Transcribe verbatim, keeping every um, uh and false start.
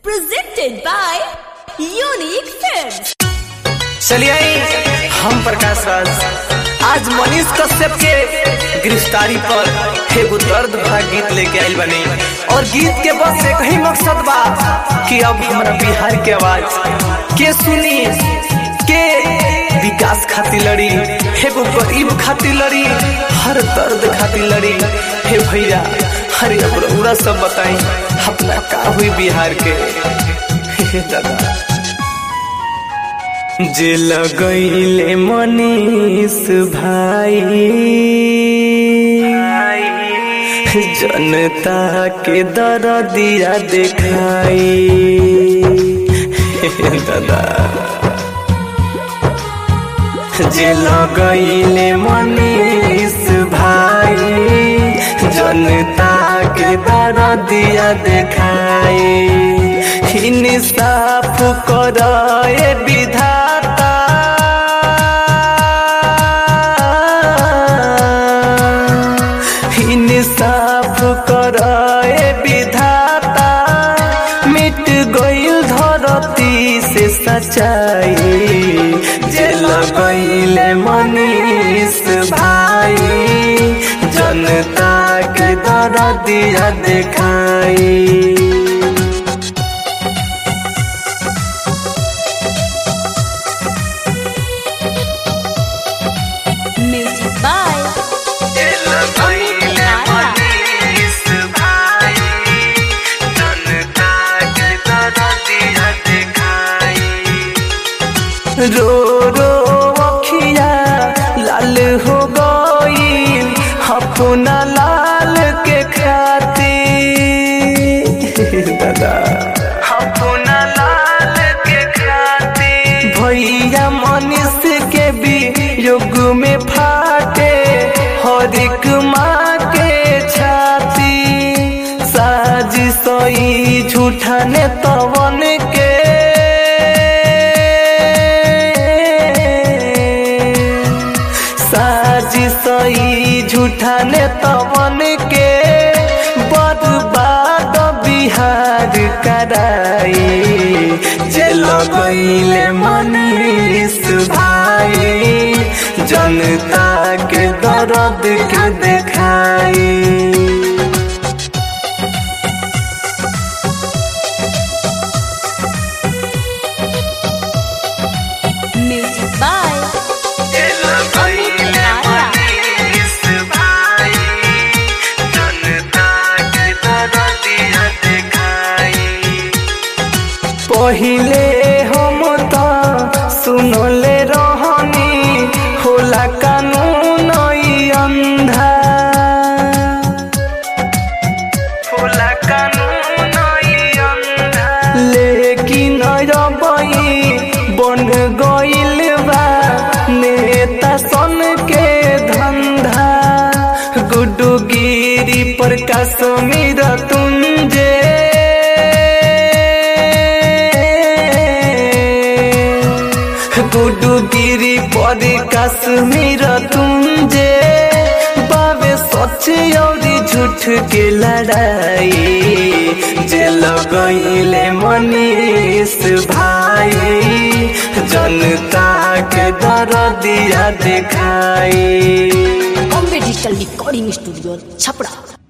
presented by Unique Films। चलिए हम प्रकाश राज आज मनीष कश्यप के गिरफ्तारी पर एगो दर्द भरा गीत लेके आइल बनी और गीत के बस एक ही मकसद बा कि अब हमारा बिहार के आवाज के सुनी के विकास खातिर लड़ी, एगो गरीब खातिर लड़ी, हर दर्द खातिर लड़ी। हे भैया हरे पूरा सब बताई अपना का हुई बिहार के। हे दादा जे लगैले मनीष भाई जनता के दर्दिया देखाई। दादा जे लगैले मनीष भाई जनता के दर्दिया देखाई। इंसाफ करे विधाता इंसाफ करे विधाता मिट गइल धरती से सच्चाई। जे लगैले मनीष भाई जनता के दर्दिया देखाई। Music by रो रो अखिया लाल हो गई अपना लाल के खातिर। दादा अपना लाल के खातिर भैया मनीष के भी युग में फाटे हर एक माँ के छाती। साजिश सही झूठा ने तवन के सही झूठा ने तवन के बर्बाद बिहार कराई। जे लगैले मनीष भाई जनता के दर्द के देखाई। Music by पहिले हम तो सुनले रहनी होला कानून अंधा होला कानून अंधा लेकिन रबई बन गइल बा नेता सन के धंधा। गुड्डू गिरी प्रकाश मेरा तुंजे गुड्डू गिरी पर कश्मीर तुंजे बाबे सच और झूठ के लड़ाई। जे लगैले मनीष भाई जनता के दर्दिया देखाई। Bombay digital recording studio Chhapra.